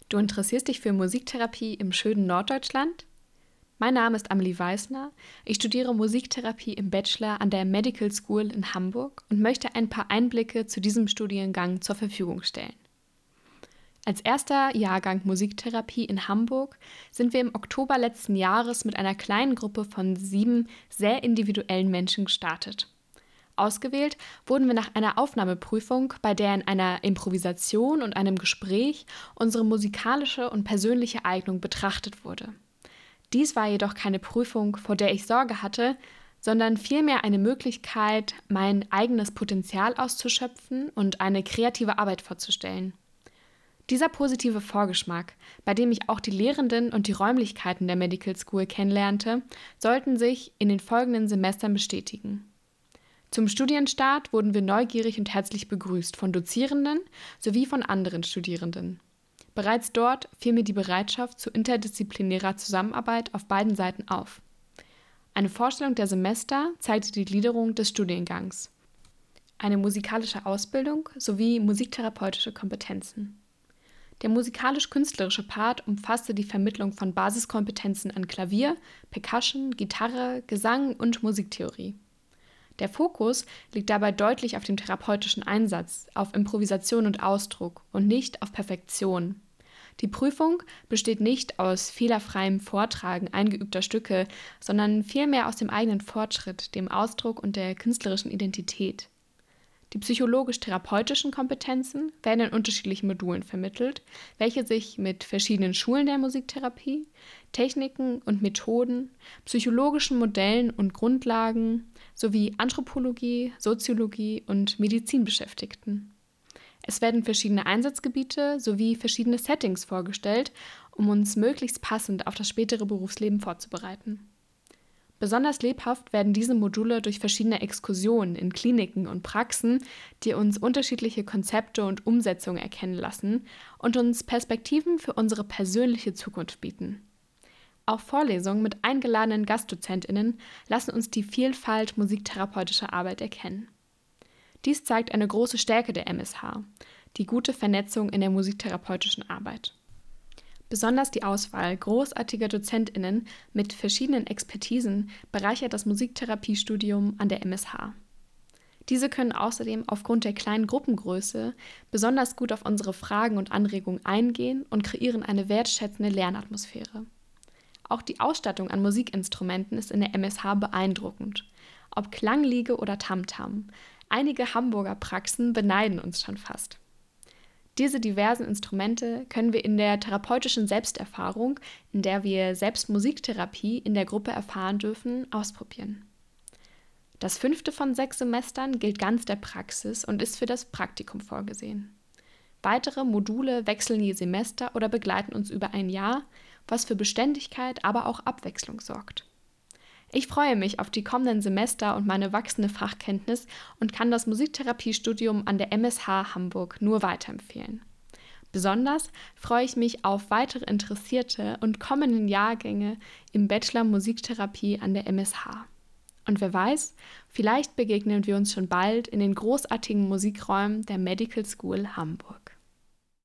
Du interessierst dich für Musiktherapie im schönen Norddeutschland? Mein Name ist Amelie Weißner. Ich studiere Musiktherapie im Bachelor an der Medical School in Hamburg und möchte ein paar Einblicke zu diesem Studiengang zur Verfügung stellen. Als erster Jahrgang Musiktherapie in Hamburg sind wir im Oktober letzten Jahres mit einer kleinen Gruppe von 7 sehr individuellen Menschen gestartet. Ausgewählt wurden wir nach einer Aufnahmeprüfung, bei der in einer Improvisation und einem Gespräch unsere musikalische und persönliche Eignung betrachtet wurde. Dies war jedoch keine Prüfung, vor der ich Sorge hatte, sondern vielmehr eine Möglichkeit, mein eigenes Potenzial auszuschöpfen und eine kreative Arbeit vorzustellen. Dieser positive Vorgeschmack, bei dem ich auch die Lehrenden und die Räumlichkeiten der Medical School kennenlernte, sollten sich in den folgenden Semestern bestätigen. Zum Studienstart wurden wir neugierig und herzlich begrüßt von Dozierenden sowie von anderen Studierenden. Bereits dort fiel mir die Bereitschaft zu interdisziplinärer Zusammenarbeit auf beiden Seiten auf. Eine Vorstellung der Semester zeigte die Gliederung des Studiengangs, eine musikalische Ausbildung sowie musiktherapeutische Kompetenzen. Der musikalisch-künstlerische Part umfasste die Vermittlung von Basiskompetenzen an Klavier, Percussion, Gitarre, Gesang und Musiktheorie. Der Fokus liegt dabei deutlich auf dem therapeutischen Einsatz, auf Improvisation und Ausdruck und nicht auf Perfektion. Die Prüfung besteht nicht aus fehlerfreiem Vortragen eingeübter Stücke, sondern vielmehr aus dem eigenen Fortschritt, dem Ausdruck und der künstlerischen Identität. Die psychologisch-therapeutischen Kompetenzen werden in unterschiedlichen Modulen vermittelt, welche sich mit verschiedenen Schulen der Musiktherapie, Techniken und Methoden, psychologischen Modellen und Grundlagen sowie Anthropologie, Soziologie und Medizin beschäftigten. Es werden verschiedene Einsatzgebiete sowie verschiedene Settings vorgestellt, um uns möglichst passend auf das spätere Berufsleben vorzubereiten. Besonders lebhaft werden diese Module durch verschiedene Exkursionen in Kliniken und Praxen, die uns unterschiedliche Konzepte und Umsetzungen erkennen lassen und uns Perspektiven für unsere persönliche Zukunft bieten. Auch Vorlesungen mit eingeladenen GastdozentInnen lassen uns die Vielfalt musiktherapeutischer Arbeit erkennen. Dies zeigt eine große Stärke der MSH, die gute Vernetzung in der musiktherapeutischen Arbeit. Besonders die Auswahl großartiger DozentInnen mit verschiedenen Expertisen bereichert das Musiktherapiestudium an der MSH. Diese können außerdem aufgrund der kleinen Gruppengröße besonders gut auf unsere Fragen und Anregungen eingehen und kreieren eine wertschätzende Lernatmosphäre. Auch die Ausstattung an Musikinstrumenten ist in der MSH beeindruckend. Ob Klangliege oder Tamtam, einige Hamburger Praxen beneiden uns schon fast. Diese diversen Instrumente können wir in der therapeutischen Selbsterfahrung, in der wir selbst Musiktherapie in der Gruppe erfahren dürfen, ausprobieren. Das 5. von 6 Semestern gilt ganz der Praxis und ist für das Praktikum vorgesehen. Weitere Module wechseln je Semester oder begleiten uns über ein Jahr, was für Beständigkeit, aber auch Abwechslung sorgt. Ich freue mich auf die kommenden Semester und meine wachsende Fachkenntnis und kann das Musiktherapiestudium an der MSH Hamburg nur weiterempfehlen. Besonders freue ich mich auf weitere interessierte und kommenden Jahrgänge im Bachelor Musiktherapie an der MSH. Und wer weiß, vielleicht begegnen wir uns schon bald in den großartigen Musikräumen der Medical School Hamburg.